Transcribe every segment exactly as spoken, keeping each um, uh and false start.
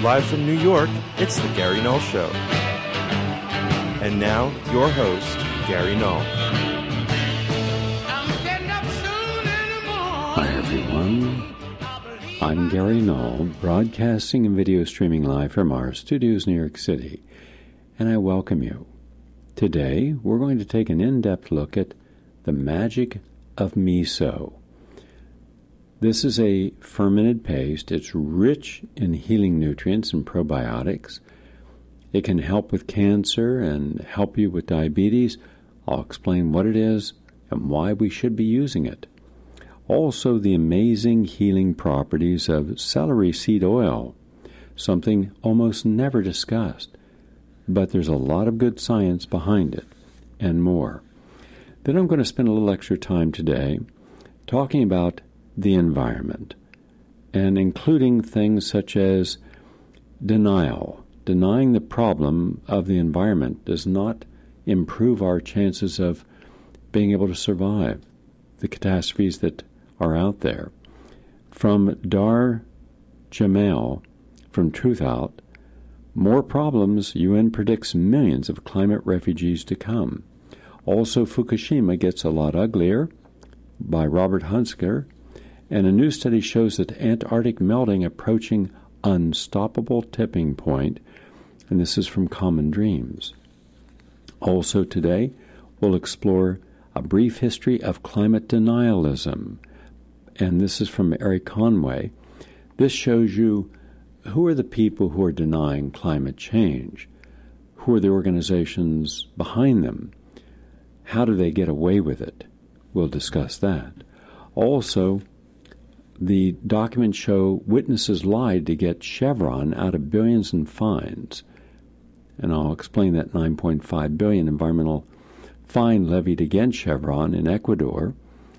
Live from New York, it's The Gary Null Show. And now, your host, Gary Null. Hi, everyone. I'm Gary Null, broadcasting and video streaming live from our studios in New York City, and I welcome you. Today, we're going to take an in-depth look at the magic of miso. This is a fermented paste. It's rich in healing nutrients and probiotics. It can help with cancer and help you with diabetes. I'll explain what it is and why we should be using it. Also, the amazing healing properties of celery seed oil, something almost never discussed, but there's a lot of good science behind it, and more. Then I'm going to spend a little extra time today talking about the environment, and including things such as denial. Denying the problem of the environment does not improve our chances of being able to survive the catastrophes that are out there. From Dar Jamal from Truthout, more problems, U N predicts millions of climate refugees to come. Also, Fukushima gets a lot uglier, by Robert Hunsker, and a new study shows that Antarctic melting approaching unstoppable tipping point, and this is from Common Dreams. Also today, we'll explore a brief history of climate denialism, and this is from Eric Conway. This shows you who are the people who are denying climate change, who are the organizations behind them, how do they get away with it? We'll discuss that. Also, the documents show witnesses lied to get Chevron out of billions in fines. And I'll explain that nine point five billion dollars environmental fine levied against Chevron in Ecuador.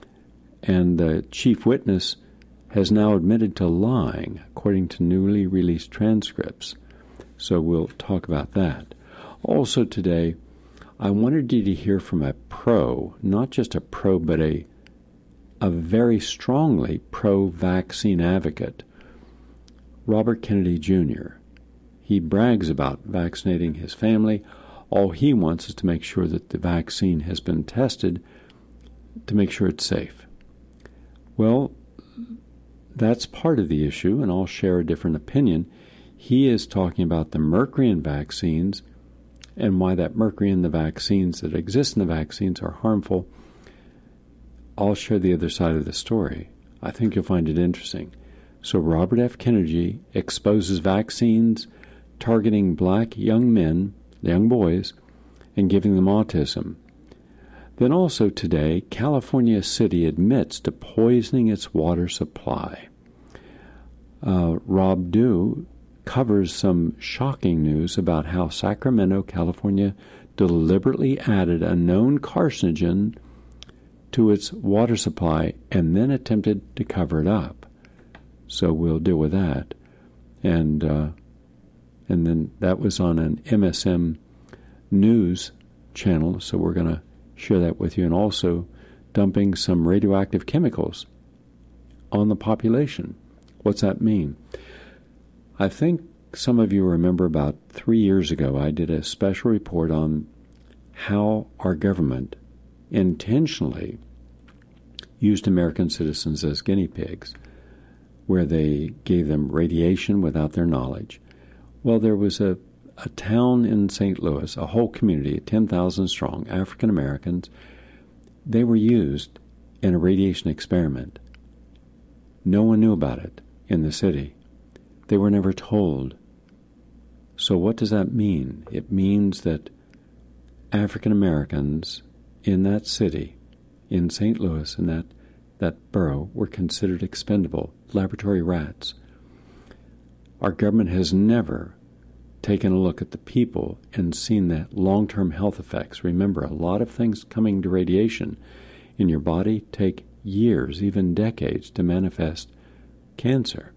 And the chief witness has now admitted to lying, according to newly released transcripts. So we'll talk about that. Also today, I wanted you to hear from a pro, not just a pro, but a a very strongly pro-vaccine advocate, Robert Kennedy Junior He brags about vaccinating his family. All he wants is to make sure that the vaccine has been tested to make sure it's safe. Well, that's part of the issue, and I'll share a different opinion. He is talking about the mercury in vaccines and why that mercury in the vaccines that exist in the vaccines are harmful. I'll share the other side of the story. I think you'll find it interesting. So Robert F. Kennedy exposes vaccines targeting black young men, young boys, and giving them autism. Then also today, California City admits to poisoning its water supply. Uh, Rob Dew covers some shocking news about how Sacramento, California, deliberately added a known carcinogen to its water supply and then attempted to cover it up. So we'll deal with that. And uh, and then that was on an M S M news channel, so we're going to share that with you. And also dumping some radioactive chemicals on the population. What's that mean? I think some of you remember about three years ago I did a special report on how our government intentionally used American citizens as guinea pigs, where they gave them radiation without their knowledge. Well, there was a, a town in Saint Louis, a whole community, ten thousand strong, African Americans. They were used in a radiation experiment. No one knew about it in the city. They were never told. So what does that mean? It means that African Americans in that city, in Saint Louis, in that, that borough, were considered expendable, laboratory rats. Our government has never taken a look at the people and seen the long-term health effects. Remember, a lot of things coming to radiation in your body take years, even decades, to manifest cancer.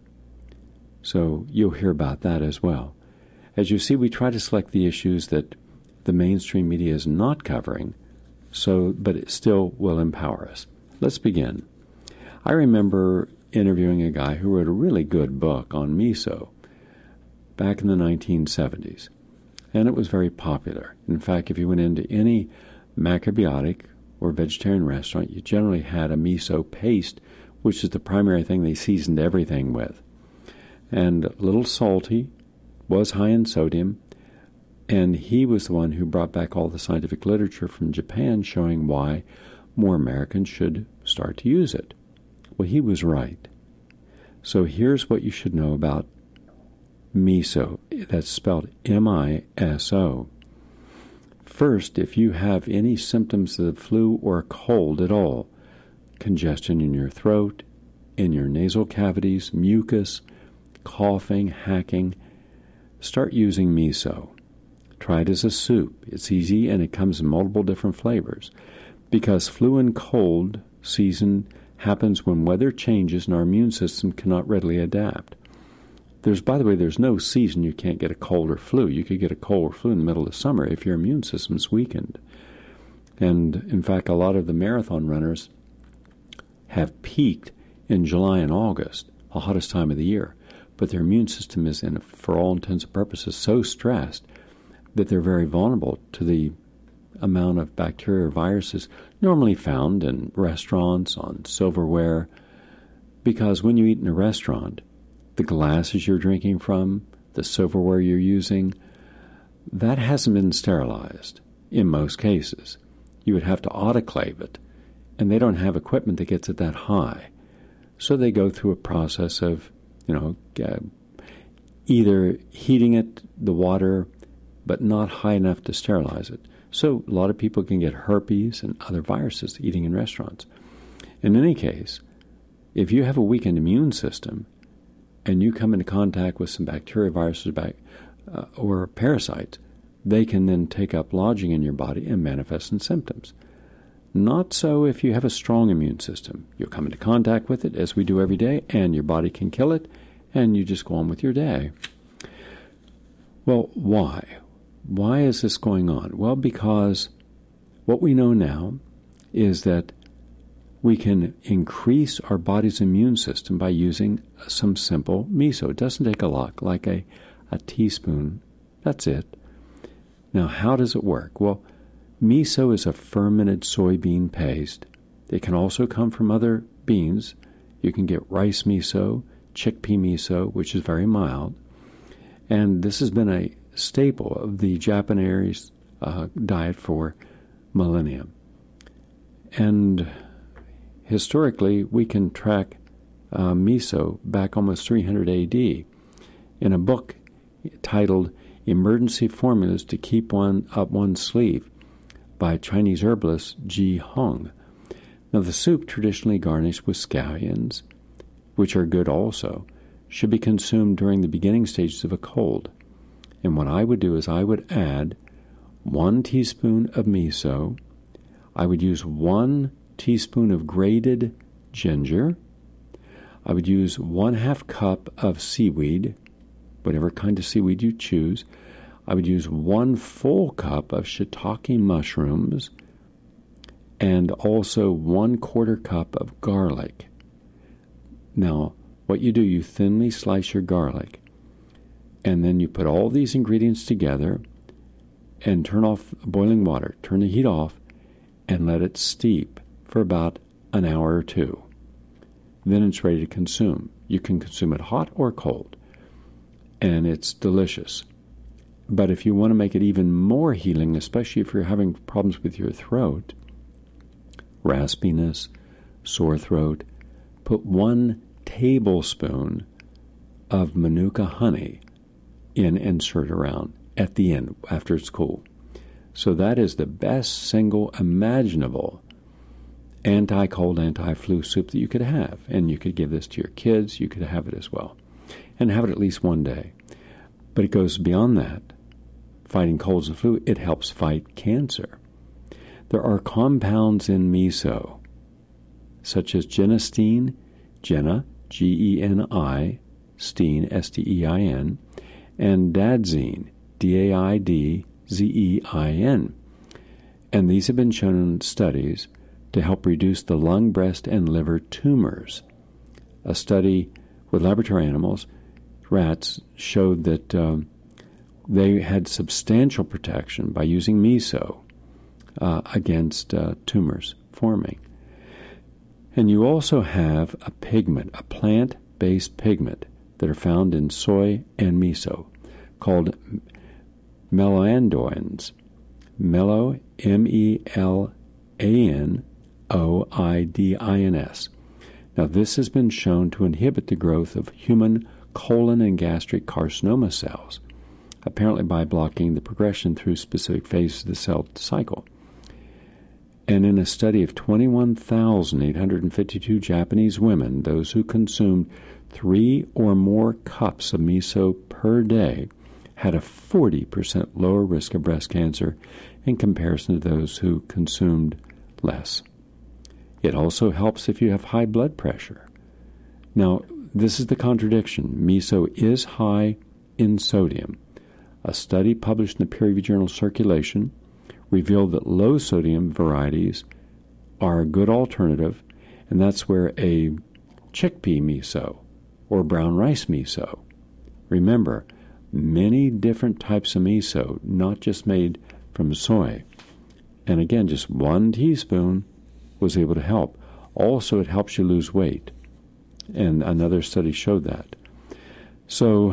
So you'll hear about that as well. As you see, we try to select the issues that the mainstream media is not covering, so but it still will empower us. Let's begin. I remember interviewing a guy who wrote a really good book on miso back in the nineteen seventies, and it was very popular. In fact, if you went into any macrobiotic or vegetarian restaurant, you generally had a miso paste, which is the primary thing they seasoned everything with. And a little salty, was high in sodium, and he was the one who brought back all the scientific literature from Japan showing why more Americans should start to use it. Well, he was right. So here's what you should know about miso. That's spelled M I S O. First, if you have any symptoms of the flu or a cold at all, congestion in your throat, in your nasal cavities, mucus, coughing, hacking, start using miso. Try it as a soup. It's easy and it comes in multiple different flavors. Because flu and cold season happens when weather changes and our immune system cannot readily adapt. There's, by the way, there's no season you can't get a cold or flu. You could get a cold or flu in the middle of summer if your immune system's weakened. And in fact, a lot of the marathon runners have peaked in July and August, the hottest time of the year. But their immune system is, in, for all intents and purposes, so stressed that they're very vulnerable to the amount of bacteria or viruses normally found in restaurants, on silverware. Because when you eat in a restaurant, the glasses you're drinking from, the silverware you're using, that hasn't been sterilized in most cases. You would have to autoclave it, and they don't have equipment that gets it that high. So they go through a process of, you know, uh, either heating it, the water, but not high enough to sterilize it. So a lot of people can get herpes and other viruses eating in restaurants. In any case, if you have a weakened immune system and you come into contact with some bacteria, viruses, bac- uh, or parasites, they can then take up lodging in your body and manifest in symptoms. Not so if you have a strong immune system. You'll come into contact with it, as we do every day, and your body can kill it, and you just go on with your day. Well, why? Why is this going on? Well, because what we know now is that we can increase our body's immune system by using some simple miso. It doesn't take a lot, like a, a teaspoon. That's it. Now, how does it work? Well, miso is a fermented soybean paste. It can also come from other beans. You can get rice miso, chickpea miso, which is very mild. And this has been a staple of the Japanese uh, diet for millennia. And historically, we can track uh, miso back almost three hundred A D in a book titled Emergency Formulas to Keep One Up One's Sleeve by Chinese herbalist Ji Hong. Now, the soup, traditionally garnished with scallions, which are good also, should be consumed during the beginning stages of a cold. And what I would do is I would add one teaspoon of miso. I would use one teaspoon of grated ginger. I would use one half cup of seaweed, whatever kind of seaweed you choose. I would use one full cup of shiitake mushrooms and also one quarter cup of garlic. Now, what you do, you thinly slice your garlic, and then you put all these ingredients together and turn off boiling water. Turn the heat off and let it steep for about an hour or two. Then it's ready to consume. You can consume it hot or cold, and it's delicious. But if you want to make it even more healing, especially if you're having problems with your throat, raspiness, sore throat, put one tablespoon of Manuka honey in and stir around at the end after it's cool. So that is the best single imaginable anti-cold, anti-flu soup that you could have. And you could give this to your kids. You could have it as well. And have it at least one day. But it goes beyond that. Fighting colds and flu, it helps fight cancer. There are compounds in miso, such as genistein, Jenna, G E N I, stein, S T E I N, and dadzine, D A I D Z E I N. And these have been shown in studies to help reduce the lung, breast, and liver tumors. A study with laboratory animals rats showed that um, they had substantial protection by using miso uh, against uh, tumors forming. And you also have a pigment, a plant-based pigment that are found in soy and miso called meloandinoids. Melo, M E L A N O I D I N S. Now, this has been shown to inhibit the growth of human colon and gastric carcinoma cells, apparently by blocking the progression through specific phases of the cell cycle. And in a study of twenty-one thousand eight hundred fifty-two Japanese women, those who consumed three or more cups of miso per day had a forty percent lower risk of breast cancer in comparison to those who consumed less. It also helps if you have high blood pressure. Now, this is the contradiction. Miso is high in sodium. A study published in the peer-reviewed journal Circulation revealed that low-sodium varieties are a good alternative, and that's where a chickpea miso or brown rice miso. Remember, many different types of miso, not just made from soy. And again, just one teaspoon was able to help. Also, it helps you lose weight. And another study showed that. So,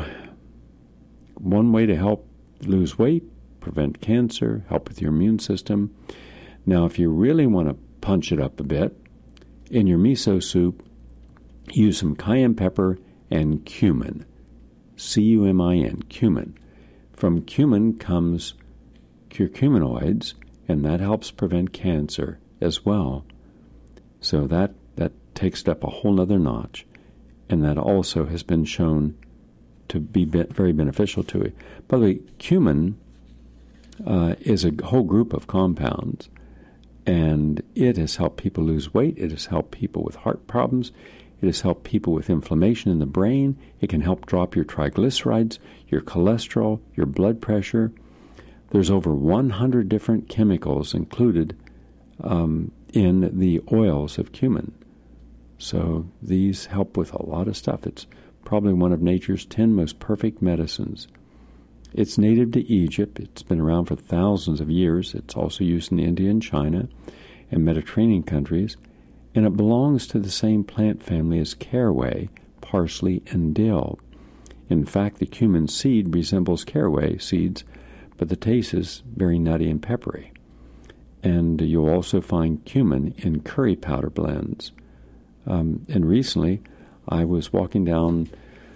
one way to help lose weight, prevent cancer, help with your immune system. Now, if you really want to punch it up a bit, in your miso soup, use some cayenne pepper and cumin. C U M I N, cumin. From cumin comes curcuminoids, and that helps prevent cancer as well. So that, that takes it up a whole other notch, and that also has been shown to be very beneficial to it. By the way, cumin uh, is a whole group of compounds, and it has helped people lose weight. It has helped people with heart problems. It has helped people with inflammation in the brain. It can help drop your triglycerides, your cholesterol, your blood pressure. There's over one hundred different chemicals included um, in the oils of cumin. So these help with a lot of stuff. It's probably one of nature's ten most perfect medicines. It's native to Egypt. It's been around for thousands of years. It's also used in India and China and Mediterranean countries. And it belongs to the same plant family as caraway, parsley, and dill. In fact, the cumin seed resembles caraway seeds, but the taste is very nutty and peppery. And you'll also find cumin in curry powder blends. Um, and recently, I was walking down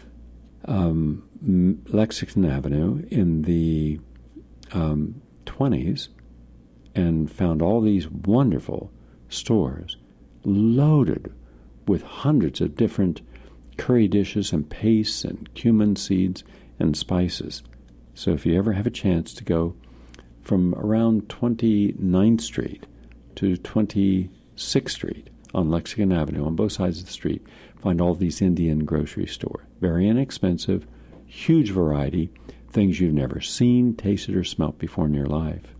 um, Lexington Avenue in the um, twenties and found all these wonderful stores loaded with hundreds of different curry dishes and pastes and cumin seeds and spices. So if you ever have a chance to go from around twenty-ninth Street to twenty-sixth Street on Lexington Avenue, on both sides of the street, find all these Indian grocery stores. Very inexpensive, huge variety, things you've never seen, tasted, or smelt before in your life.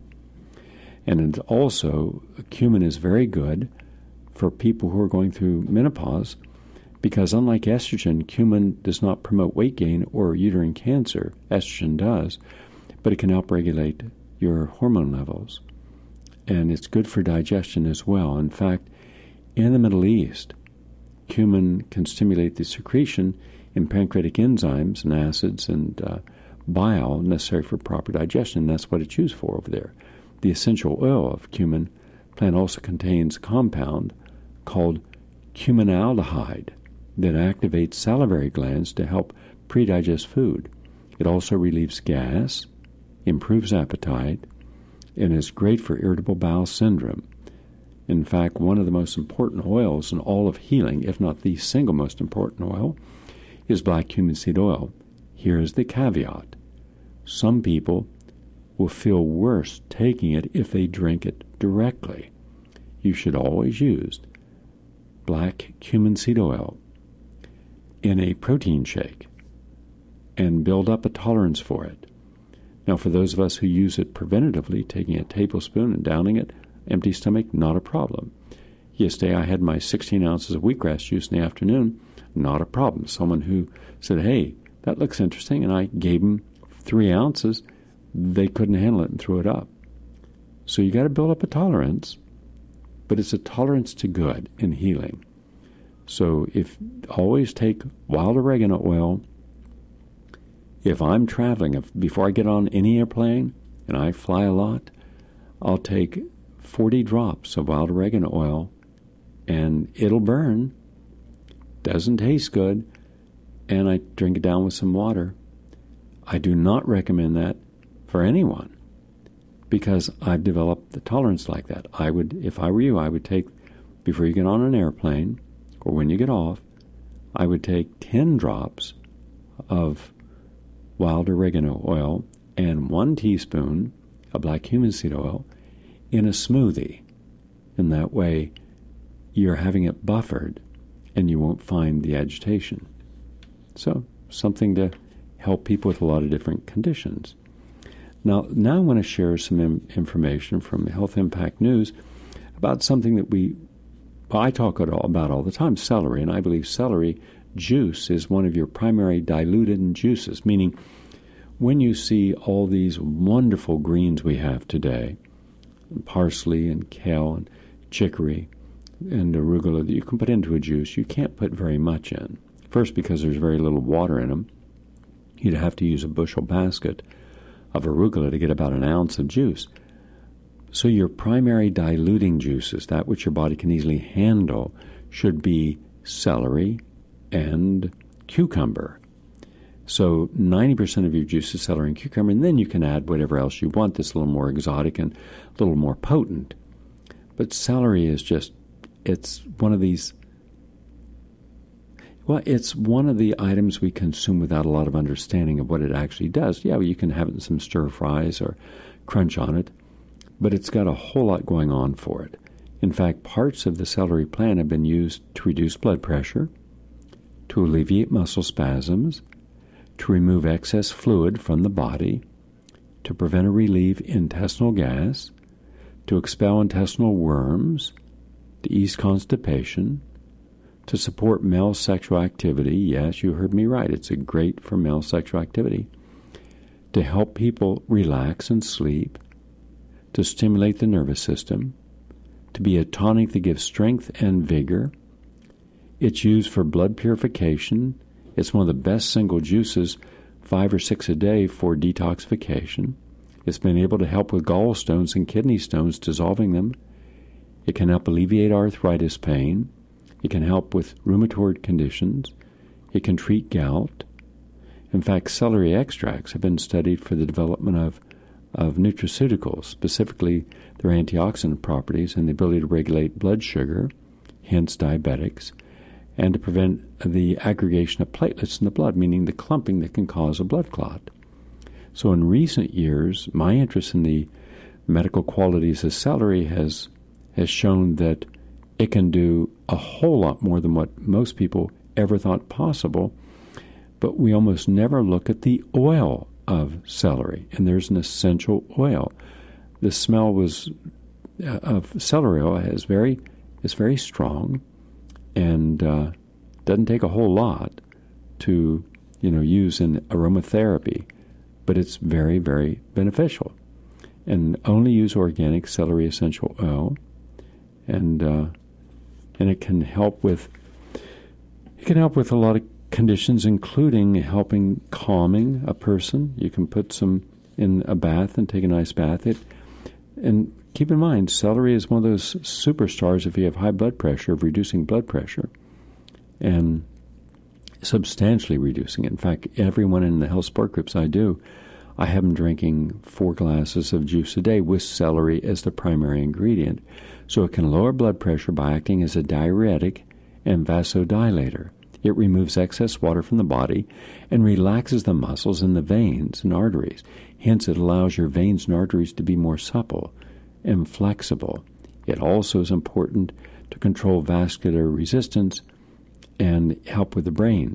And also, cumin is very good for people who are going through menopause, because unlike estrogen, cumin does not promote weight gain or uterine cancer. Estrogen does, but it can help regulate your hormone levels. And it's good for digestion as well. In fact, in the Middle East, cumin can stimulate the secretion in pancreatic enzymes and acids and uh, bile necessary for proper digestion. That's what it's used for over there. The essential oil of cumin plant also contains a compound called cuminaldehyde that activates salivary glands to help pre-digest food. It also relieves gas, improves appetite, and is great for irritable bowel syndrome. In fact, one of the most important oils in all of healing, if not the single most important oil, is black cumin seed oil. Here is the caveat. Some people will feel worse taking it if they drink it directly. You should always use black cumin seed oil in a protein shake and build up a tolerance for it. Now, for those of us who use it preventatively, taking a tablespoon and downing it, empty stomach, not a problem. Yesterday I had my sixteen ounces of wheatgrass juice in the afternoon, not a problem. Someone who said, hey, that looks interesting. And I gave them three ounces. They couldn't handle it and threw it up. So you got to build up a tolerance, but it's a tolerance to good and healing. So if always take wild oregano oil. If I'm traveling, if before I get on any airplane, and I fly a lot, I'll take forty drops of wild oregano oil, and it'll burn. Doesn't taste good, and I drink it down with some water. I do not recommend that for anyone because I've developed the tolerance like that. I would, if I were you, I would take, before you get on an airplane or when you get off, I would take ten drops of wild oregano oil and one teaspoon of black cumin seed oil in a smoothie. And that way you're having it buffered and you won't find the agitation. So something to help people with a lot of different conditions. Now, now I want to share some im- information from Health Impact News about something that we, well, I talk about all the time, celery, and I believe celery juice is one of your primary diluted juices, meaning when you see all these wonderful greens we have today, parsley and kale and chicory and arugula that you can put into a juice, you can't put very much in. First, because there's very little water in them. You'd have to use a bushel basket of arugula to get about an ounce of juice. So your primary diluting juices, that which your body can easily handle, should be celery and cucumber. So ninety percent of your juice is celery and cucumber, and then you can add whatever else you want that's a little more exotic and a little more potent. But celery is just, it's one of these, well, it's one of the items we consume without a lot of understanding of what it actually does. Yeah, well, you can have it in some stir fries or crunch on it, but it's got a whole lot going on for it. In fact, parts of the celery plant have been used to reduce blood pressure, to alleviate muscle spasms, to remove excess fluid from the body, to prevent or relieve intestinal gas, to expel intestinal worms, to ease constipation, to support male sexual activity. Yes, you heard me right. It's a great for male sexual activity. To help people relax and sleep, to stimulate the nervous system, to be a tonic that gives strength and vigor. It's used for blood purification. It's one of the best single juices, five or six a day for detoxification. It's been able to help with gallstones and kidney stones, dissolving them. It can help alleviate arthritis pain. It can help with rheumatoid conditions. It can treat gout. In fact, celery extracts have been studied for the development of, of nutraceuticals, specifically their antioxidant properties and the ability to regulate blood sugar, hence diabetics, and to prevent the aggregation of platelets in the blood, meaning the clumping that can cause a blood clot. So in recent years, my interest in the medical qualities of celery has has shown that it can do a whole lot more than what most people ever thought possible. But we almost never look at the oil of celery, and there's an essential oil. The smell was uh, of celery oil is very is very strong, and uh, doesn't take a whole lot to you know use in aromatherapy, but it's very very beneficial. And only use organic celery essential oil, and uh, and it can help with it can help with a lot of conditions, including helping calming a person. You can put some in a bath and take a nice bath. It and keep in mind, celery is one of those superstars if you have high blood pressure, of reducing blood pressure and substantially reducing it. In fact, everyone in the health support groups I do, I have them drinking four glasses of juice a day with celery as the primary ingredient. So it can lower blood pressure by acting as a diuretic and vasodilator. It removes excess water from the body and relaxes the muscles in the veins and arteries. Hence, it allows your veins and arteries to be more supple and flexible. It also is important to control vascular resistance and help with the brain.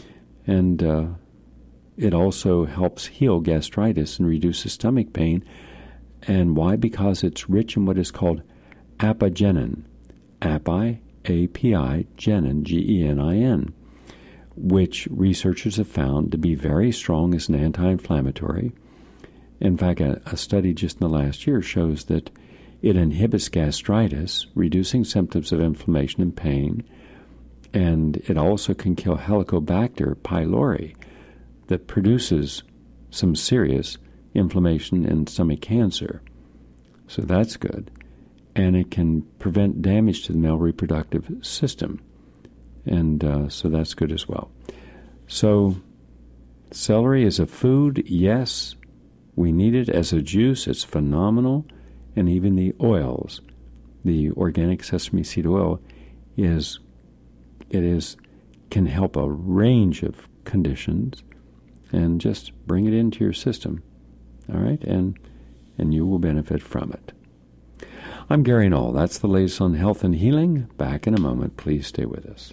And uh, it also helps heal gastritis and reduces stomach pain. And why? Because it's rich in what is called apigenin. Api, A P I, genin, G E N I N, which researchers have found to be very strong as an anti-inflammatory. In fact, a, a study just in the last year shows that it inhibits gastritis, reducing symptoms of inflammation and pain, and it also can kill Helicobacter pylori that produces some serious inflammation and stomach cancer. So that's good. And it can prevent damage to the male reproductive system. And uh, so that's good as well. So celery is a food, yes. We need it as a juice. It's phenomenal. And even the oils, the organic sesame seed oil, is it is can help a range of conditions, and just bring it into your system, all right? And and you will benefit from it. I'm Gary Knoll. That's the latest on health and healing. Back in a moment. Please stay with us.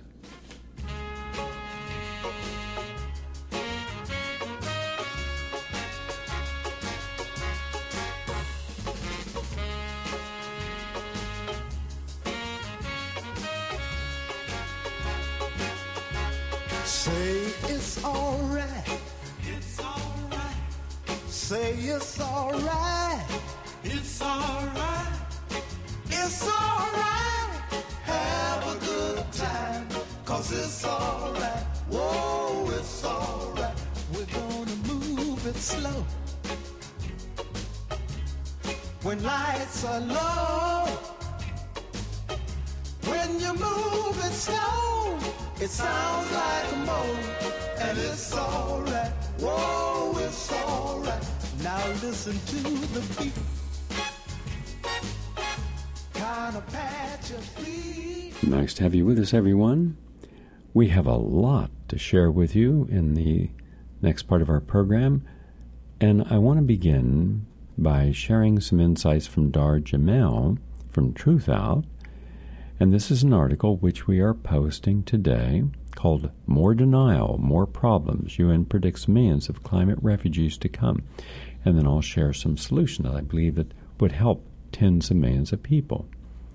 Say it's alright. It's alright. Say it's alright. It's alright. It's alright. Have a good time. Cause it's alright. Whoa, it's alright. We're gonna move it slow. When lights are low. When you move it slow, it sounds like a moan, and it's alright. Whoa, it's alright. Now listen to the beat. Kind of pat your feet. Nice to have you with us, everyone. We have a lot to share with you in the next part of our program, and I want to begin by sharing some insights from Dar Jamel from Truth Out. And this is an article which we are posting today called More Denial, More Problems. U N predicts millions of climate refugees to come. And then I'll share some solutions that I believe that would help tens of millions of people.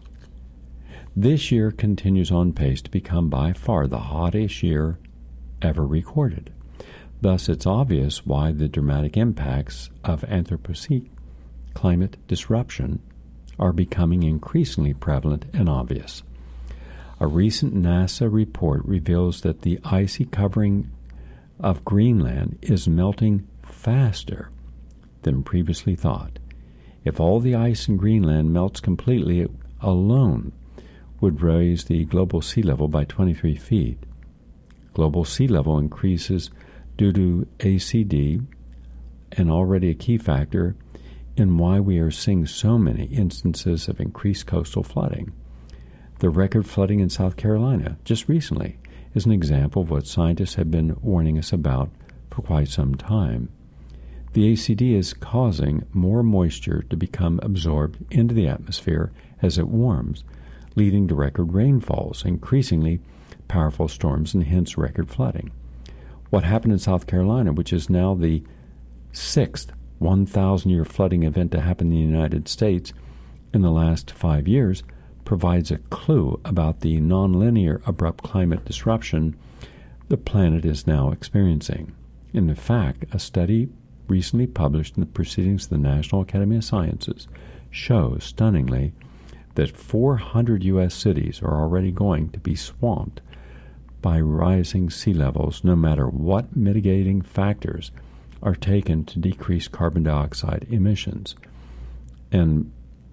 This year continues on pace to become by far the hottest year ever recorded. Thus, it's obvious why the dramatic impacts of Anthropocene climate disruption are becoming increasingly prevalent and obvious. A recent NASA report reveals that the icy covering of Greenland is melting faster than previously thought. If all the ice in Greenland melts completely, it alone would raise the global sea level by twenty-three feet. Global sea level increases due to A C D, and already a key factor in why we are seeing so many instances of increased coastal flooding. The record flooding in South Carolina just recently is an example of what scientists have been warning us about for quite some time. The A C D is causing more moisture to become absorbed into the atmosphere as it warms, leading to record rainfalls, increasingly powerful storms, and hence record flooding. What happened in South Carolina, which is now the sixth one thousand year flooding event to happen in the United States in the last five years, provides a clue about the nonlinear abrupt climate disruption the planet is now experiencing. In fact, a study recently published in the Proceedings of the National Academy of Sciences shows stunningly that four hundred U S cities are already going to be swamped by rising sea levels, no matter what mitigating factors are taken to decrease carbon dioxide emissions. And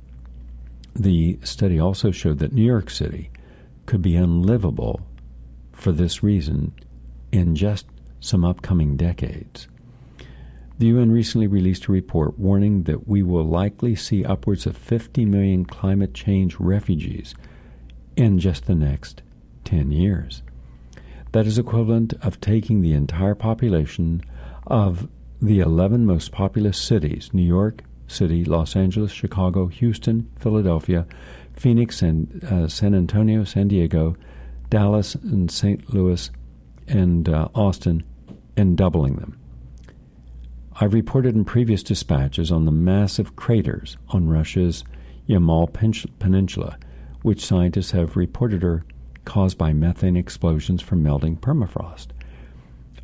the study also showed that New York City could be unlivable for this reason in just some upcoming decades. The U N recently released a report warning that we will likely see upwards of fifty million climate change refugees in just the next ten years. That is equivalent of taking the entire population of the eleven most populous cities, New York City, Los Angeles, Chicago, Houston, Philadelphia, Phoenix, and uh, San Antonio, San Diego, Dallas, and Saint Louis, and uh, Austin, and doubling them. I've reported in previous dispatches on the massive craters on Russia's Yamal Peninsula, which scientists have reported are caused by methane explosions from melting permafrost.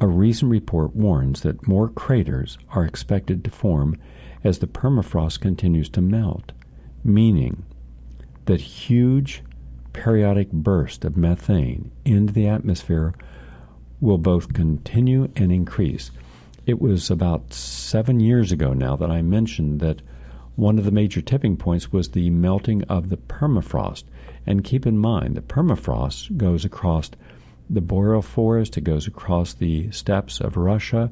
A recent report warns that more craters are expected to form as the permafrost continues to melt, meaning that huge periodic bursts of methane into the atmosphere will both continue and increase. It was about seven years ago now that I mentioned that one of the major tipping points was the melting of the permafrost. And keep in mind, the permafrost goes across the boreal forest, it goes across the steppes of Russia.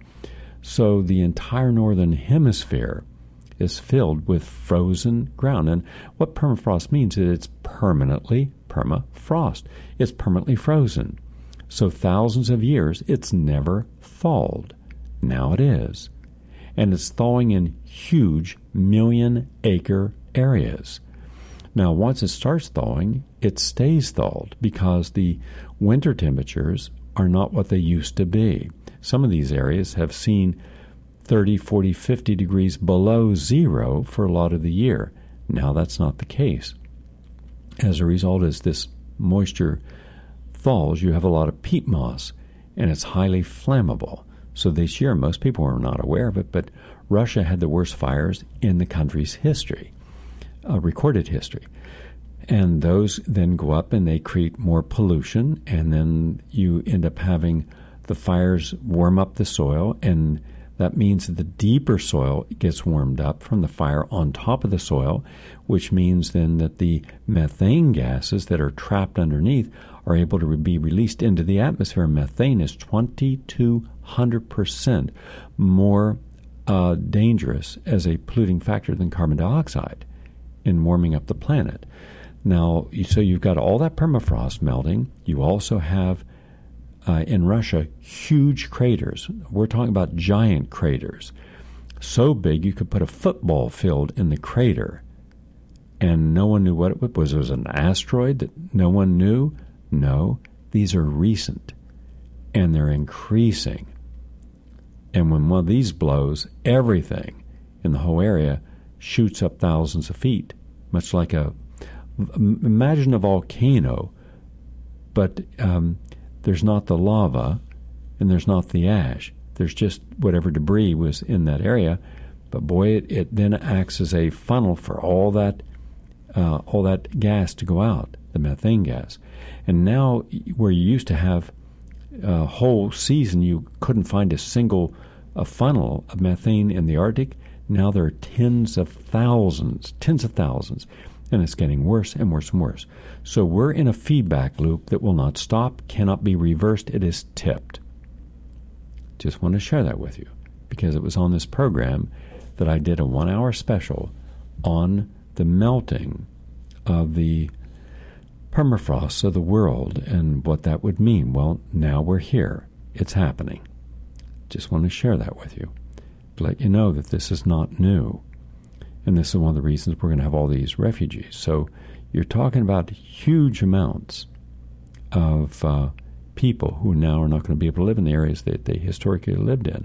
So the entire northern hemisphere is filled with frozen ground. And what permafrost means is it's permanently permafrost. It's permanently frozen. So thousands of years, it's never thawed. Now it is. And it's thawing in huge million-acre areas. Now, once it starts thawing, it stays thawed because the winter temperatures are not what they used to be. Some of these areas have seen thirty, forty, fifty degrees below zero for a lot of the year. Now that's not the case. As a result, as this moisture thaws, you have a lot of peat moss, and it's highly flammable. So this year, most people were not aware of it, but Russia had the worst fires in the country's history, uh, recorded history. And those then go up and they create more pollution, and then you end up having the fires warm up the soil, and that means that the deeper soil gets warmed up from the fire on top of the soil, which means then that the methane gases that are trapped underneath are able to be released into the atmosphere. Methane is twenty-two hundred percent more uh, dangerous as a polluting factor than carbon dioxide in warming up the planet. Now, so you've got all that permafrost melting. You also have, uh, in Russia, huge craters. We're talking about giant craters. So big you could put a football field in the crater, and no one knew what it was. Was it an asteroid that no one knew? No, these are recent, and they're increasing. And when one of these blows, everything in the whole area shoots up thousands of feet, much like a, imagine a volcano, but um, there's not the lava and there's not the ash. There's just whatever debris was in that area. But boy, it, it then acts as a funnel for all that, uh, all that gas to go out, the methane gas. And now, where you used to have a whole season, you couldn't find a single a funnel of methane in the Arctic. Now there are tens of thousands, tens of thousands, and it's getting worse and worse and worse. So we're in a feedback loop that will not stop, cannot be reversed. It is tipped. Just want to share that with you because it was on this program that I did a one-hour special on the melting of the permafrost of the world and what that would mean. Well, now we're here. It's happening. Just want to share that with you to let you know that this is not new. And this is one of the reasons we're going to have all these refugees. So you're talking about huge amounts of uh, people who now are not going to be able to live in the areas that they historically lived in.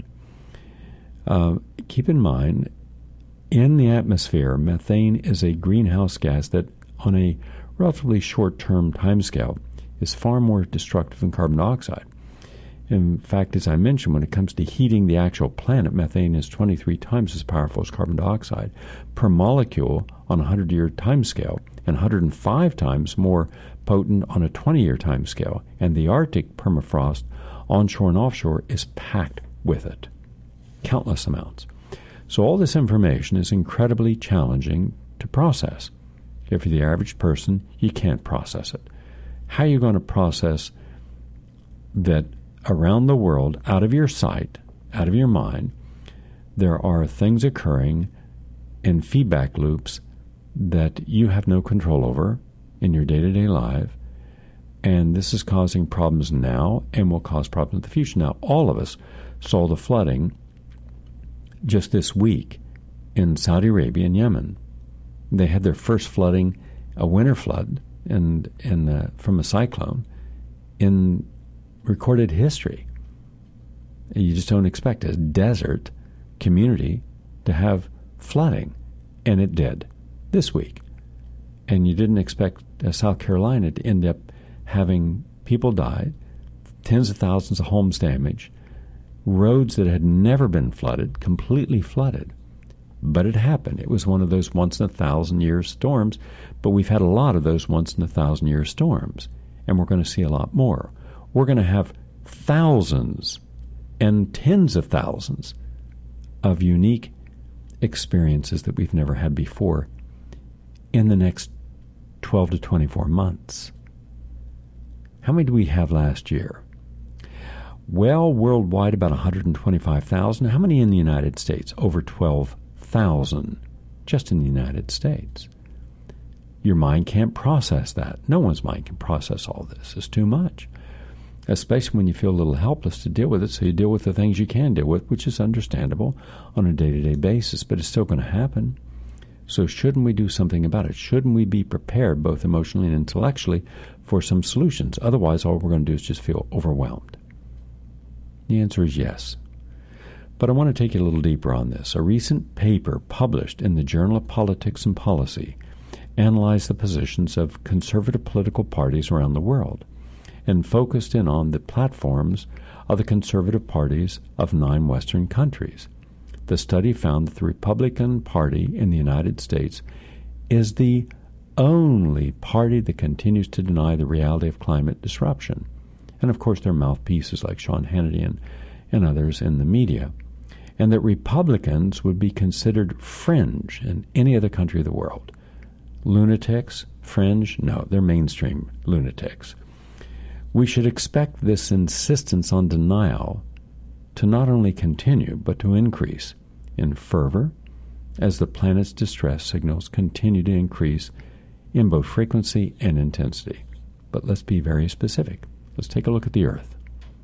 Uh, keep in mind, in the atmosphere, methane is a greenhouse gas that on a relatively short-term timescale is far more destructive than carbon dioxide. In fact, as I mentioned, when it comes to heating the actual planet, methane is twenty-three times as powerful as carbon dioxide per molecule on a hundred-year timescale, and one hundred five times more potent on a twenty-year timescale. And the Arctic permafrost, onshore and offshore, is packed with it, countless amounts. So all this information is incredibly challenging to process. If you're the average person, you can't process it. How are you going to process that around the world, out of your sight, out of your mind, there are things occurring in feedback loops that you have no control over in your day-to-day life, and this is causing problems now and will cause problems in the future. Now, all of us saw the flooding just this week in Saudi Arabia and Yemen. They had their first flooding, a winter flood, and in, in, uh, from a cyclone in recorded history. You just don't expect a desert community to have flooding, and it did this week. And you didn't expect uh, South Carolina to end up having people die, tens of thousands of homes damaged, roads that had never been flooded, completely flooded. But it happened. It was one of those once-in-a-thousand-year storms, but we've had a lot of those once-in-a-thousand-year storms, and we're going to see a lot more. We're going to have thousands and tens of thousands of unique experiences that we've never had before in the next twelve to twenty-four months. How many did we have last year? Well, worldwide about one hundred twenty-five thousand. How many in the United States? Over twelve thousand, just in the United States. Your mind can't process that. No one's mind can process all this. It's too much, especially when you feel a little helpless to deal with it, so you deal with the things you can deal with, which is understandable on a day-to-day basis, but it's still going to happen. So shouldn't we do something about it? Shouldn't we be prepared, both emotionally and intellectually, for some solutions? Otherwise, all we're going to do is just feel overwhelmed. The answer is yes. But I want to take you a little deeper on this. A recent paper published in the Journal of Politics and Policy analyzed the positions of conservative political parties around the world and focused in on the platforms of the conservative parties of nine Western countries. The study found that the Republican Party in the United States is the only party that continues to deny the reality of climate disruption. And of course, their mouthpieces like Sean Hannity and, and others in the media. And that Republicans would be considered fringe in any other country of the world. Lunatics, fringe? No, they're mainstream lunatics. We should expect this insistence on denial to not only continue, but to increase in fervor as the planet's distress signals continue to increase in both frequency and intensity. But let's be very specific. Let's take a look at the Earth.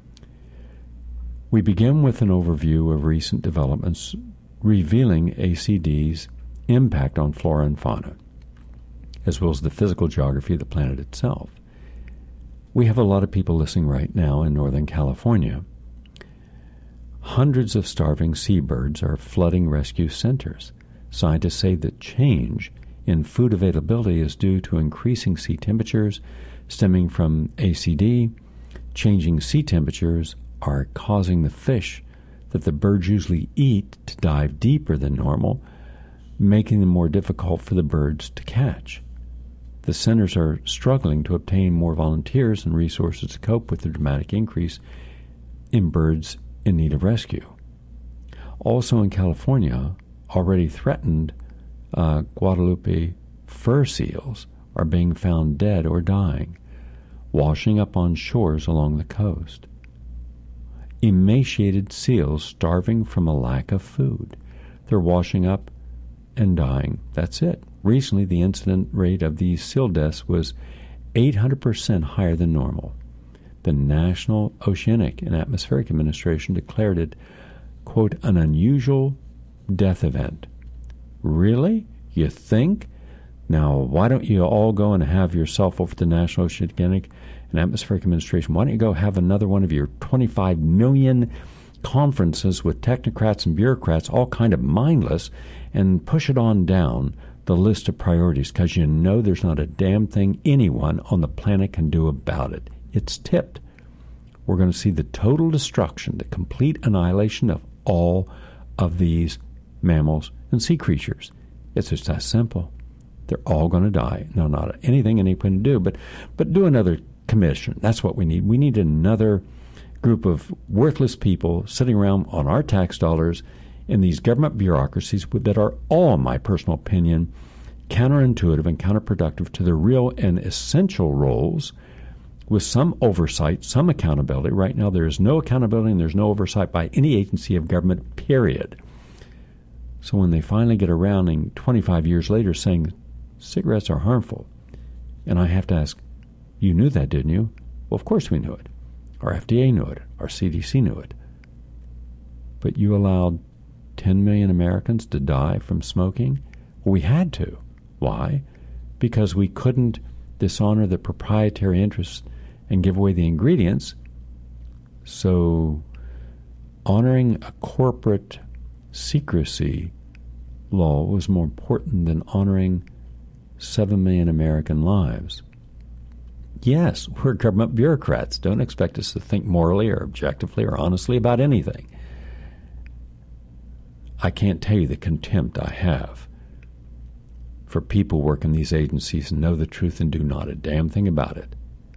We begin with an overview of recent developments revealing A C D's impact on flora and fauna, as well as the physical geography of the planet itself. We have a lot of people listening right now in Northern California. Hundreds of starving seabirds are flooding rescue centers. Scientists say that change in food availability is due to increasing sea temperatures stemming from A C D. Changing sea temperatures are causing the fish that the birds usually eat to dive deeper than normal, making them more difficult for the birds to catch. The centers are struggling to obtain more volunteers and resources to cope with the dramatic increase in birds in need of rescue. Also in California, already threatened uh, Guadalupe fur seals are being found dead or dying, washing up on shores along the coast. Emaciated seals starving from a lack of food. They're washing up and dying. That's it. Recently, the incident rate of these seal deaths was eight hundred percent higher than normal. The National Oceanic and Atmospheric Administration declared it, quote, an unusual death event. Really? You think? Now, why don't you all go and have yourself over to the National Oceanic and Atmospheric Administration? Why don't you go have another one of your twenty-five million conferences with technocrats and bureaucrats, all kind of mindless, and push it on down the list of priorities, because you know there's not a damn thing anyone on the planet can do about it. It's tipped. We're going to see the total destruction, the complete annihilation of all of these mammals and sea creatures. It's just that simple. They're all going to die. No, not anything anyone can do, but but do another commission. That's what we need. We need another group of worthless people sitting around on our tax dollars in these government bureaucracies that are all, in my personal opinion, counterintuitive and counterproductive to their real and essential roles, with some oversight, some accountability. Right now there is no accountability and there's no oversight by any agency of government, period. So when they finally get around and twenty-five years later saying cigarettes are harmful, and I have to ask, you knew that, didn't you? Well, of course we knew it. Our F D A knew it. Our C D C knew it. But you allowed ten million Americans to die from smoking? Well, we had to. Why? Because we couldn't dishonor the proprietary interests and give away the ingredients. So honoring a corporate secrecy law was more important than honoring seven million American lives. Yes, we're government bureaucrats. Don't expect us to think morally or objectively or honestly about anything. I can't tell you the contempt I have for people working these agencies and know the truth and do not a damn thing about it.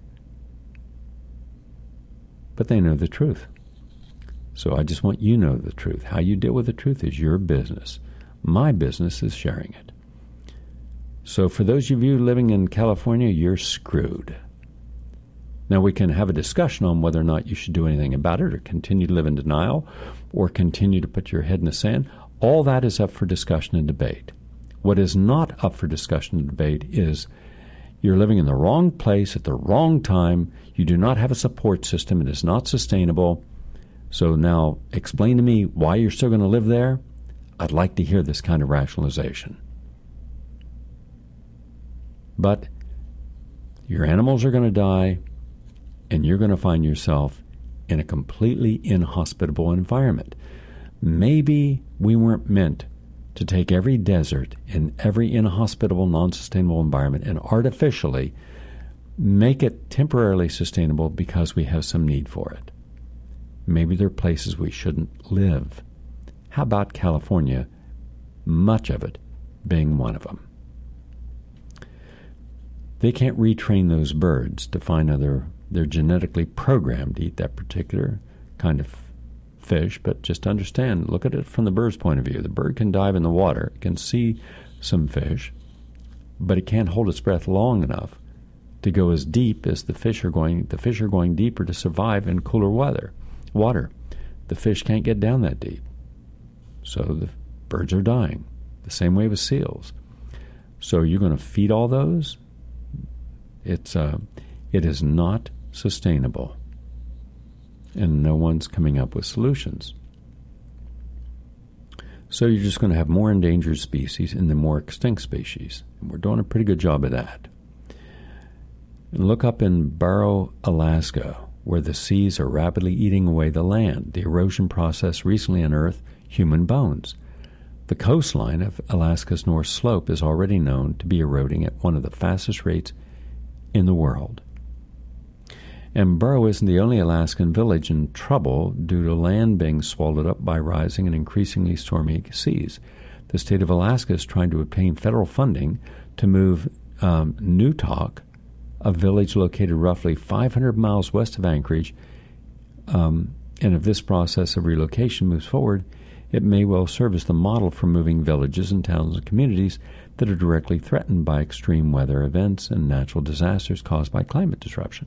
But they know the truth. So I just want you to know the truth. How you deal with the truth is your business. My business is sharing it. So for those of you living in California, you're screwed. Now we can have a discussion on whether or not you should do anything about it or continue to live in denial or continue to put your head in the sand. All that is up for discussion and debate. What is not up for discussion and debate is you're living in the wrong place at the wrong time. You do not have a support system. It is not sustainable. So now explain to me why you're still going to live there. I'd like to hear this kind of rationalization. But your animals are going to die, and you're going to find yourself in a completely inhospitable environment. Maybe we weren't meant to take every desert and every inhospitable, non-sustainable environment and artificially make it temporarily sustainable because we have some need for it. Maybe there are places we shouldn't live. How about California, much of it being one of them? They can't retrain those birds to find other, they're genetically programmed to eat that particular kind of fish, but just understand, look at it from the bird's point of view. The bird can dive in the water, it can see some fish, but it can't hold its breath long enough to go as deep as the fish are going. The fish are going deeper to survive in cooler weather, water. The fish can't get down that deep. So the birds are dying. The same way with seals. So you're going to feed all those? It's uh, it is not sustainable. And no one's coming up with solutions. So you're just going to have more endangered species and then more extinct species. And we're doing a pretty good job of that. And look up in Barrow, Alaska, where the seas are rapidly eating away the land. The erosion process recently unearthed human bones. The coastline of Alaska's North Slope is already known to be eroding at one of the fastest rates in the world. And Barrow isn't the only Alaskan village in trouble due to land being swallowed up by rising and increasingly stormy seas. The state of Alaska is trying to obtain federal funding to move um, Newtok, a village located roughly five hundred miles west of Anchorage. Um, and if this process of relocation moves forward, it may well serve as the model for moving villages and towns and communities that are directly threatened by extreme weather events and natural disasters caused by climate disruption.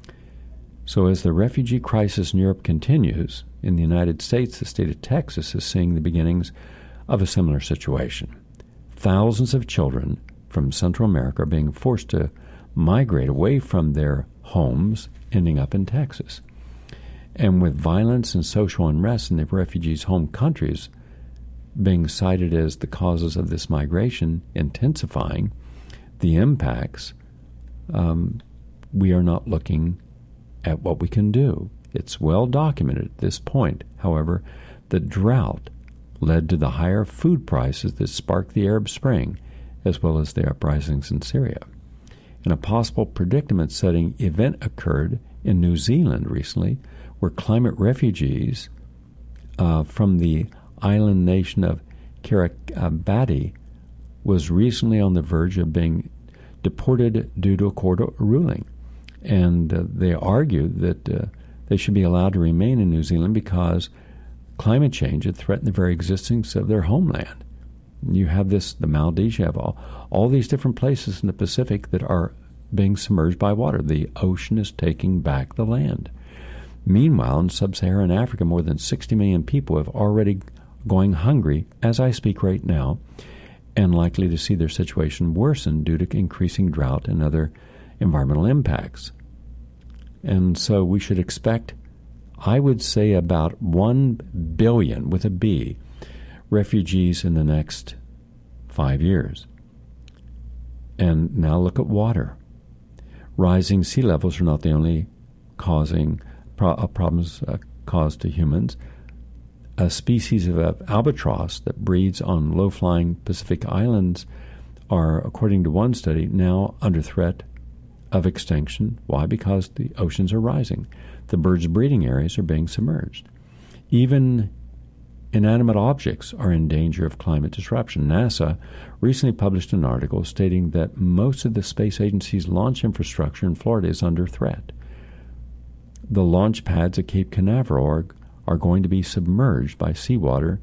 So as the refugee crisis in Europe continues, in the United States, the state of Texas is seeing the beginnings of a similar situation. Thousands of children from Central America are being forced to migrate away from their homes, ending up in Texas. And with violence and social unrest in the refugees' home countries being cited as the causes of this migration intensifying, the impacts, um, we are not looking at what we can do. It's well documented at this point. However, the drought led to the higher food prices that sparked the Arab Spring, as well as the uprisings in Syria. And a possible predicament-setting event occurred in New Zealand recently, where climate refugees uh, from the island nation of Kiribati was recently on the verge of being deported due to a court ruling. And uh, they argue that uh, they should be allowed to remain in New Zealand because climate change had threatened the very existence of their homeland. You have this, the Maldives, you have all, all these different places in the Pacific that are being submerged by water. The ocean is taking back the land. Meanwhile, in sub-Saharan Africa, more than sixty million people have already going hungry as I speak right now, and likely to see their situation worsen due to increasing drought and other environmental impacts. And so we should expect, I would say, about one billion, with a B, refugees in the next five years. And now look at water. Rising sea levels are not the only causing pro- uh, problems uh, caused to humans. A species of uh, albatross that breeds on low-flying Pacific islands are, according to one study, now under threat of extinction. Why? Because the oceans are rising. The birds' breeding areas are being submerged. Even inanimate objects are in danger of climate disruption. NASA recently published an article stating that most of the space agency's launch infrastructure in Florida is under threat. The launch pads at Cape Canaveral are, are going to be submerged by seawater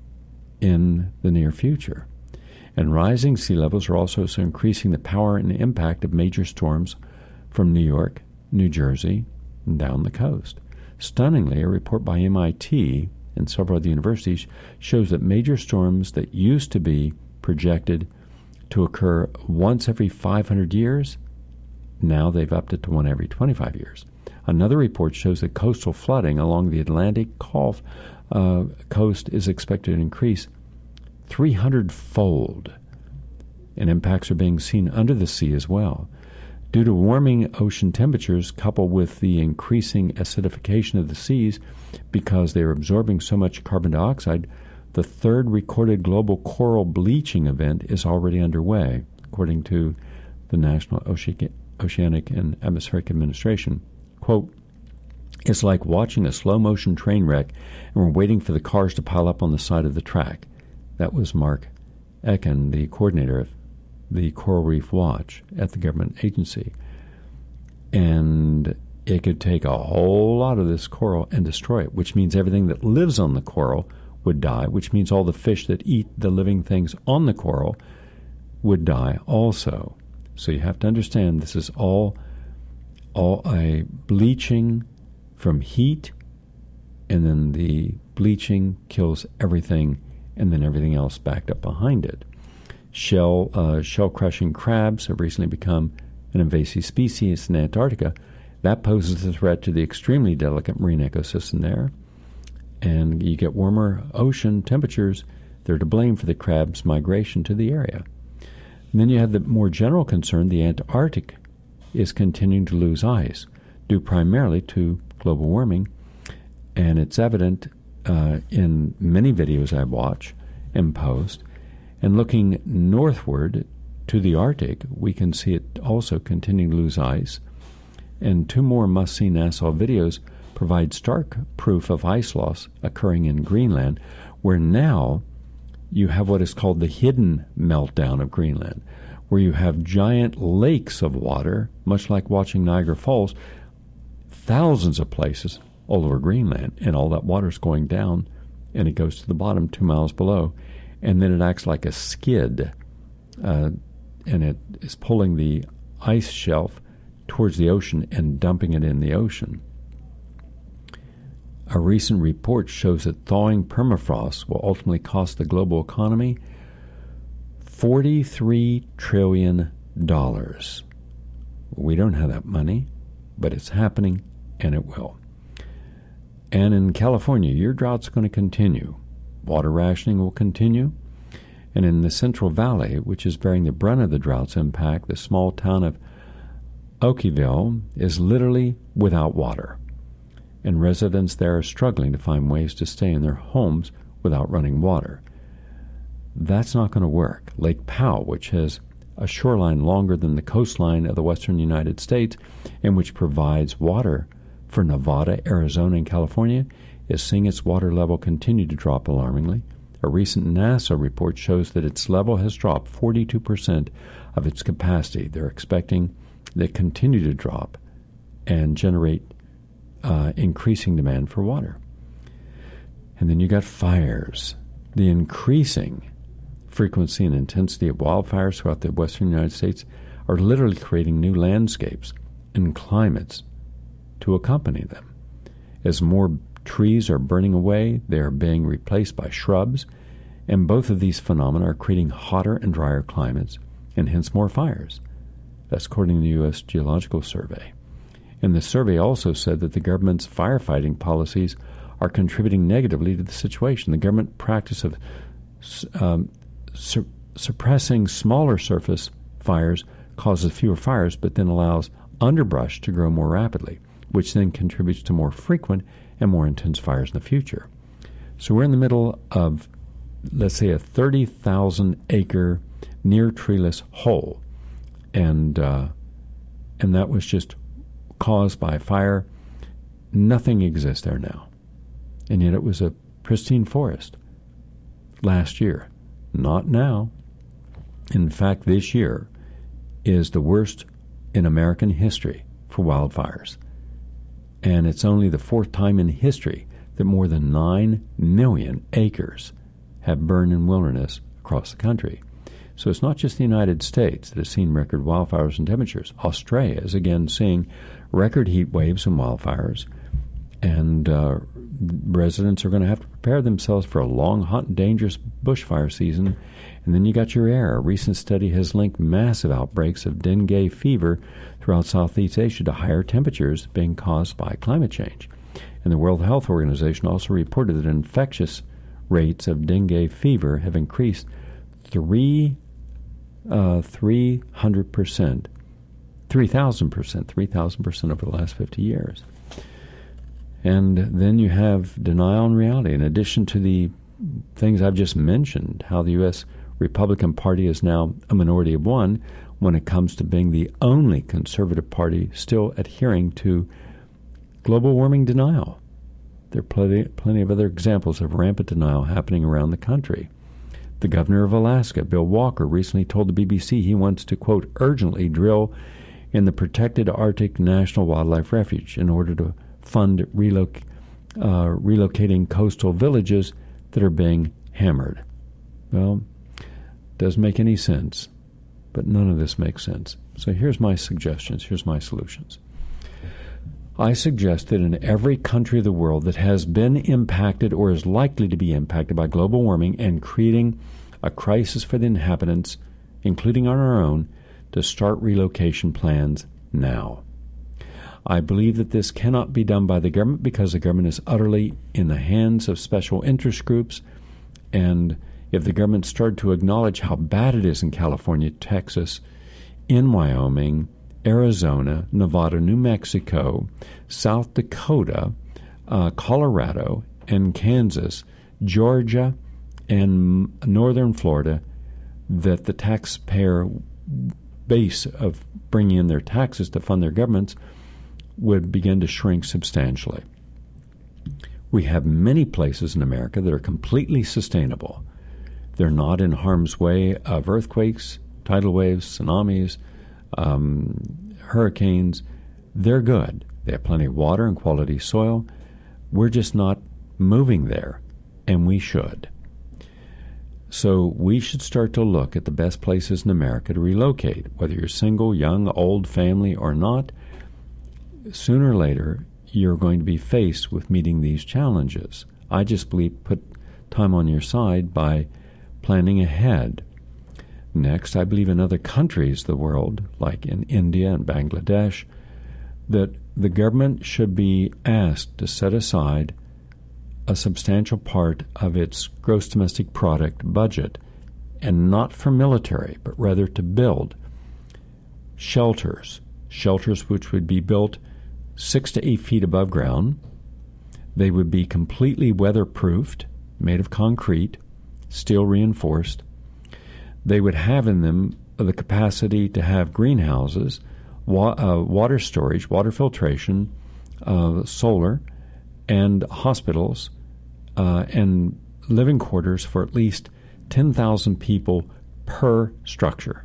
in the near future. And rising sea levels are also so increasing the power and impact of major storms from New York, New Jersey, and down the coast. Stunningly, a report by M I T and several other universities shows that major storms that used to be projected to occur once every five hundred years, now they've upped it to one every twenty-five years. Another report shows that coastal flooding along the Atlantic Gulf uh, coast is expected to increase three hundred fold, and impacts are being seen under the sea as well. Due to warming ocean temperatures coupled with the increasing acidification of the seas because they are absorbing so much carbon dioxide, the third recorded global coral bleaching event is already underway, according to the National Oce- Oceanic and Atmospheric Administration. Quote, "It's like watching a slow-motion train wreck and we're waiting for the cars to pile up on the side of the track." That was Mark Ecken, the coordinator of the Coral Reef Watch at the government agency. And it could take a whole lot of this coral and destroy it, which means everything that lives on the coral would die, which means all the fish that eat the living things on the coral would die also. So you have to understand this is all, all a bleaching from heat, and then the bleaching kills everything, and then everything else backed up behind it. Shell uh, shell-crushing crabs have recently become an invasive species in Antarctica. That poses a threat to the extremely delicate marine ecosystem there. And you get warmer ocean temperatures, they're to blame for the crabs' migration to the area. And then you have the more general concern, the Antarctic is continuing to lose ice, due primarily to global warming. And it's evident uh, in many videos I watch and post. And looking northward to the Arctic, we can see it also continuing to lose ice. And two more must-see NASA videos provide stark proof of ice loss occurring in Greenland, where now you have what is called the hidden meltdown of Greenland, where you have giant lakes of water, much like watching Niagara Falls, thousands of places all over Greenland, and all that water is going down, and it goes to the bottom two miles below. And then it acts like a skid, uh, and it is pulling the ice shelf towards the ocean and dumping it in the ocean. A recent report shows that thawing permafrost will ultimately cost the global economy forty-three trillion dollars. We don't have that money, but it's happening, and it will. And in California, your drought's going to continue. Water rationing will continue. And in the Central Valley, which is bearing the brunt of the drought's impact, the small town of Oakville is literally without water. And residents there are struggling to find ways to stay in their homes without running water. That's not going to work. Lake Powell, which has a shoreline longer than the coastline of the western United States and which provides water for Nevada, Arizona, and California, is seeing its water level continue to drop alarmingly. A recent NASA report shows that its level has dropped forty-two percent of its capacity. They're expecting that continue to drop and generate uh, increasing demand for water. And then you got fires. The increasing frequency and intensity of wildfires throughout the western United States are literally creating new landscapes and climates to accompany them. As more trees are burning away, they are being replaced by shrubs, and both of these phenomena are creating hotter and drier climates, and hence more fires. That's according to the U S Geological Survey. And the survey also said that the government's firefighting policies are contributing negatively to the situation. The government practice of um, su- suppressing smaller surface fires causes fewer fires, but then allows underbrush to grow more rapidly, which then contributes to more frequent and more intense fires in the future. So we're in the middle of, let's say, a thirty thousand acre near treeless hole. And uh, and that was just caused by fire. Nothing exists there now. And yet it was a pristine forest last year. Not now. In fact, this year is the worst in American history for wildfires. And it's only the fourth time in history that more than nine million acres have burned in wilderness across the country. So it's not just the United States that has seen record wildfires and temperatures. Australia is again seeing record heat waves and wildfires, and uh, residents are going to have to prepare themselves for a long, hot, and dangerous bushfire season. And then you got your air. A recent study has linked massive outbreaks of dengue fever throughout Southeast Asia to higher temperatures being caused by climate change. And the World Health Organization also reported that infectious rates of dengue fever have increased three, uh, three hundred percent, three thousand percent, three thousand percent over the last fifty years. And then you have denial and reality. In addition to the things I've just mentioned, how the U S Republican Party is now a minority of one when it comes to being the only conservative party still adhering to global warming denial. There are plenty, plenty of other examples of rampant denial happening around the country. The governor of Alaska, Bill Walker, recently told the B B C he wants to, quote, urgently drill in the protected Arctic National Wildlife Refuge in order to fund reloc- uh, relocating coastal villages that are being hammered. Well, doesn't make any sense, but none of this makes sense. So here's my suggestions, here's my solutions. I suggest that in every country of the world that has been impacted or is likely to be impacted by global warming and creating a crisis for the inhabitants, including on our own, to start relocation plans now. I believe that this cannot be done by the government because the government is utterly in the hands of special interest groups, and if the government started to acknowledge how bad it is in California, Texas, in Wyoming, Arizona, Nevada, New Mexico, South Dakota, uh, Colorado, and Kansas, Georgia, and northern Florida, that the taxpayer base of bringing in their taxes to fund their governments would begin to shrink substantially. We have many places in America that are completely sustainable. They're not in harm's way of earthquakes, tidal waves, tsunamis, um, hurricanes. They're good. They have plenty of water and quality soil. We're just not moving there, and we should. So we should start to look at the best places in America to relocate, whether you're single, young, old, family, or not. Sooner or later, you're going to be faced with meeting these challenges. I just believe put time on your side by planning ahead. Next, I believe in other countries of the world, like in India and Bangladesh, that the government should be asked to set aside a substantial part of its gross domestic product budget, and not for military, but rather to build shelters, shelters which would be built six to eight feet above ground. They would be completely weatherproofed, made of concrete, steel reinforced. They would have in them the capacity to have greenhouses, wa- uh, water storage, water filtration, uh, solar, and hospitals, uh, and living quarters for at least ten thousand people per structure.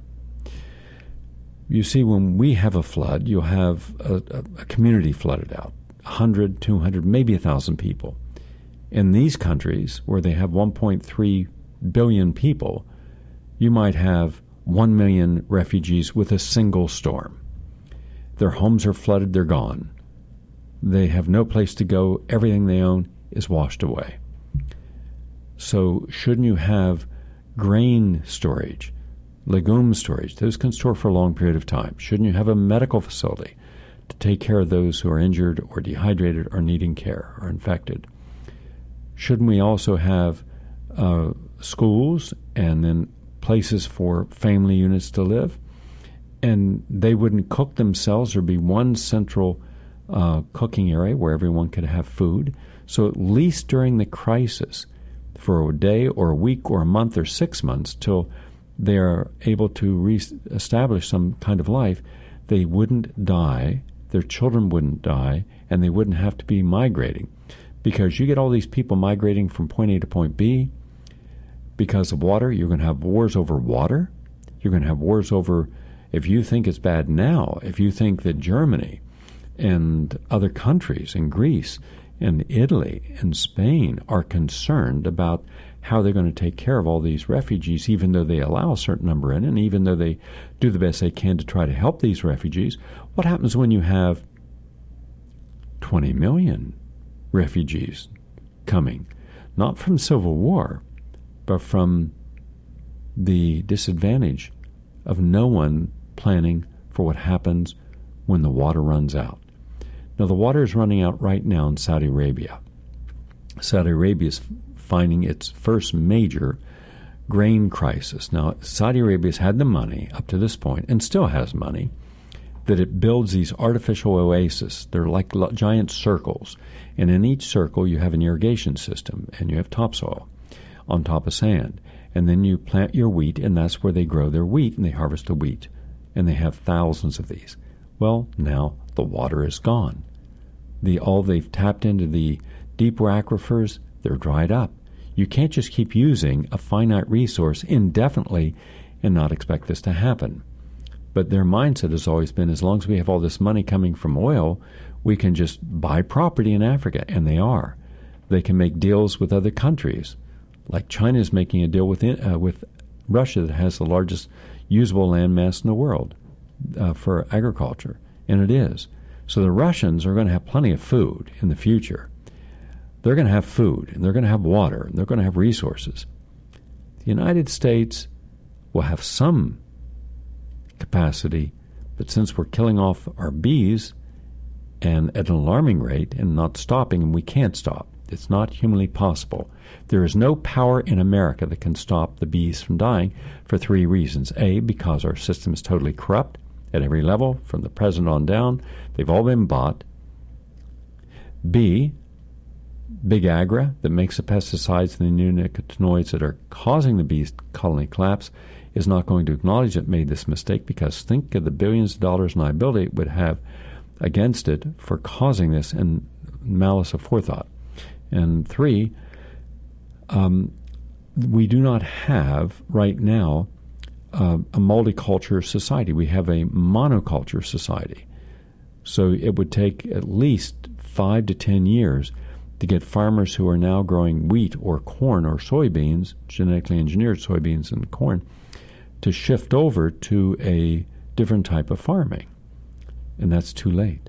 You see, when we have a flood, you'll have a, a, a community flooded out, one hundred, two hundred, maybe one thousand people. In these countries, where they have one point three billion people, you might have one million refugees with a single storm. Their homes are flooded, they're gone. They have no place to go. Everything they own is washed away. So shouldn't you have grain storage, legume storage? Those can store for a long period of time. Shouldn't you have a medical facility to take care of those who are injured or dehydrated or needing care or infected? Shouldn't we also have uh, schools and then places for family units to live? And they wouldn't cook themselves. There'd be one central uh, cooking area where everyone could have food. So at least during the crisis, for a day or a week or a month or six months till they are able to re-establish some kind of life, they wouldn't die, their children wouldn't die, and they wouldn't have to be migrating. Because you get all these people migrating from point A to point B because of water. You're going to have wars over water. You're going to have wars over, if you think it's bad now, if you think that Germany and other countries and Greece and Italy and Spain are concerned about how they're going to take care of all these refugees, even though they allow a certain number in, and even though they do the best they can to try to help these refugees, what happens when you have twenty million refugees coming, not from civil war, but from the disadvantage of no one planning for what happens when the water runs out? Now, the water is running out right now in Saudi Arabia. Saudi Arabia is finding its first major grain crisis. Now, Saudi Arabia has had the money up to this point, and still has money, that it builds these artificial oases. They're like giant circles. And in each circle, you have an irrigation system, and you have topsoil on top of sand. And then you plant your wheat, and that's where they grow their wheat, and they harvest the wheat. And they have thousands of these. Well, now the water is gone. The all they've tapped into the deeper aquifers, they're dried up. You can't just keep using a finite resource indefinitely and not expect this to happen. But their mindset has always been, as long as we have all this money coming from oil, we can just buy property in Africa, and they are. They can make deals with other countries, like China is making a deal with uh, with Russia that has the largest usable landmass in the world uh, for agriculture, and it is. So the Russians are going to have plenty of food in the future. They're going to have food, and they're going to have water, and they're going to have resources. The United States will have some capacity, but since we're killing off our bees and at an alarming rate and not stopping, and we can't stop, it's not humanly possible. There is no power in America that can stop the bees from dying for three reasons. A, because our system is totally corrupt at every level, from the president on down. They've all been bought. B, Big Agra, that makes the pesticides and the neonicotinoids that are causing the bee colony collapse, is not going to acknowledge it made this mistake, because think of the billions of dollars in liability it would have against it for causing this, and malice aforethought. And three, um, we do not have right now uh, a multicultural society. We have a monoculture society. So it would take at least five to ten years to get farmers who are now growing wheat or corn or soybeans, genetically engineered soybeans and corn, to shift over to a different type of farming. And that's too late.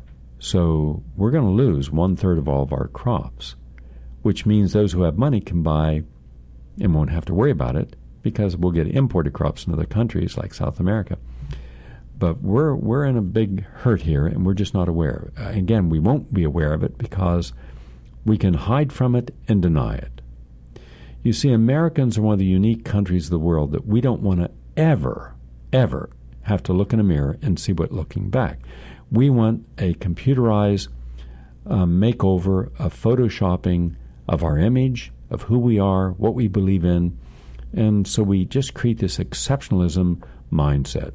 So we're going to lose one-third of all of our crops, which means those who have money can buy and won't have to worry about it, because we'll get imported crops in other countries like South America. But we're we're in a big hurt here, and we're just not aware of it. Uh, again, we won't be aware of it because we can hide from it and deny it. You see, Americans are one of the unique countries of the world that we don't want to ever, ever have to look in a mirror and see what looking back. We want a computerized uh, makeover, a photoshopping of our image, of who we are, what we believe in, and so we just create this exceptionalism mindset.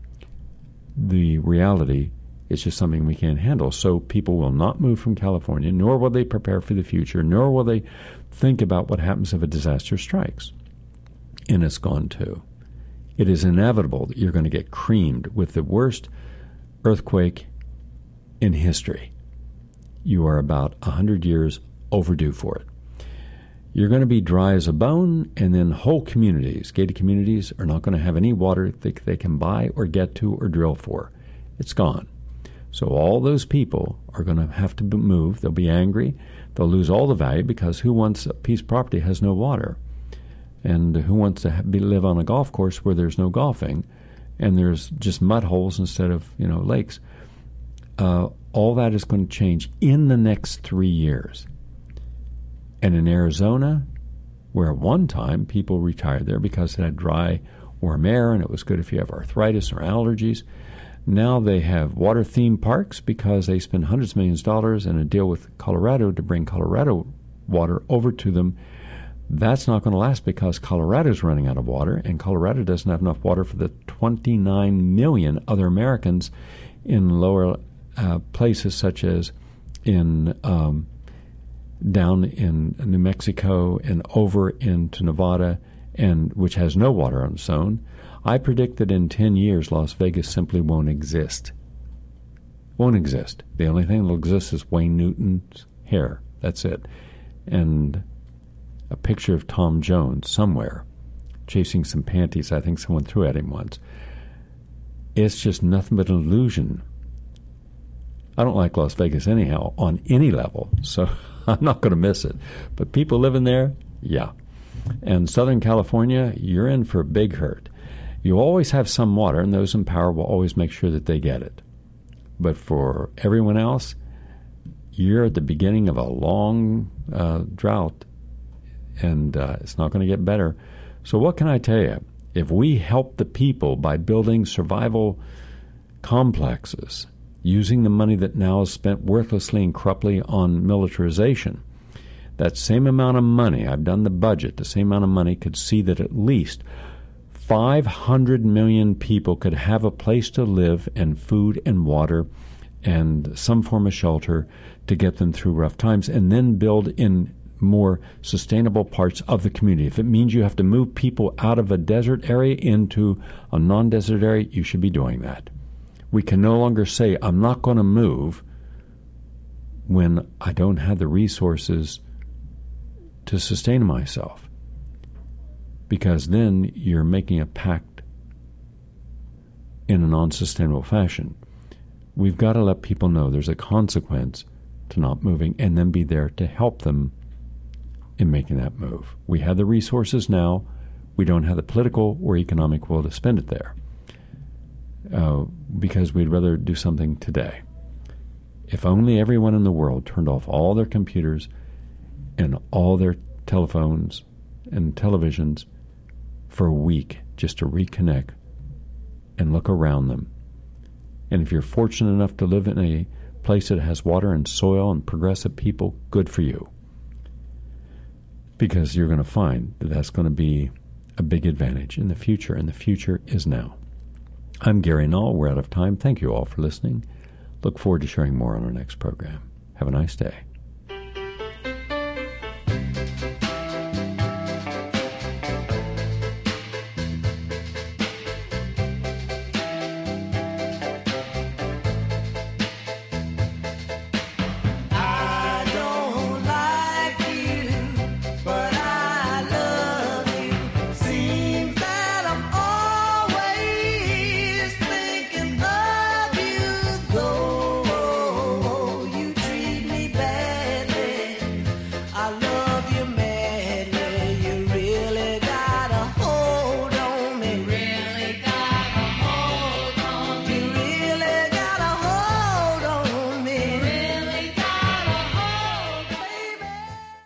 The reality is just something we can't handle. So people will not move from California, nor will they prepare for the future, nor will they think about what happens if a disaster strikes. And it's gone too. It is inevitable that you're going to get creamed with the worst earthquake in history. You are about one hundred years overdue for it. You're going to be dry as a bone, and then whole communities, gated communities, are not going to have any water that they can buy or get to or drill for. It's gone. So all those people are going to have to move. They'll be angry. They'll lose all the value, because who wants a piece of property that has no water? And who wants to have, be, live on a golf course where there's no golfing and there's just mud holes instead of, you know, lakes? Uh, all that is going to change in the next three years. And in Arizona, where at one time people retired there because it had dry, warm air and it was good if you have arthritis or allergies, now they have water theme parks because they spend hundreds of millions of dollars in a deal with Colorado to bring Colorado water over to them. That's not going to last because Colorado's running out of water, and Colorado doesn't have enough water for the twenty-nine million other Americans in lower uh, places such as in um, down in New Mexico and over into Nevada, and which has no water on its own. I predict that in ten years, Las Vegas simply won't exist. Won't exist. The only thing that will exist is Wayne Newton's hair. That's it. And a picture of Tom Jones somewhere chasing some panties I think someone threw at him once. It's just nothing but an illusion. I don't like Las Vegas anyhow on any level, so I'm not going to miss it. But people living there, yeah. And Southern California, you're in for a big hurt. You always have some water, and those in power will always make sure that they get it. But for everyone else, you're at the beginning of a long uh, drought, and uh, it's not going to get better. So what can I tell you? If we help the people by building survival complexes, using the money that now is spent worthlessly and corruptly on militarization, that same amount of money, I've done the budget, the same amount of money could see that at least five hundred million people could have a place to live and food and water and some form of shelter to get them through rough times, and then build in more sustainable parts of the community. If it means you have to move people out of a desert area into a non-desert area, you should be doing that. We can no longer say, I'm not going to move when I don't have the resources to sustain myself. Because then you're making a pact in a non-sustainable fashion. We've got to let people know there's a consequence to not moving, and then be there to help them in making that move. We have the resources now. We don't have the political or economic will to spend it there uh, because we'd rather do something today. If only everyone in the world turned off all their computers and all their telephones and televisions for a week just to reconnect and look around them. And if you're fortunate enough to live in a place that has water and soil and progressive people, good for you. Because you're going to find that that's going to be a big advantage in the future, and the future is now. I'm Gary Null. We're out of time. Thank you all for listening. Look forward to sharing more on our next program. Have a nice day. I love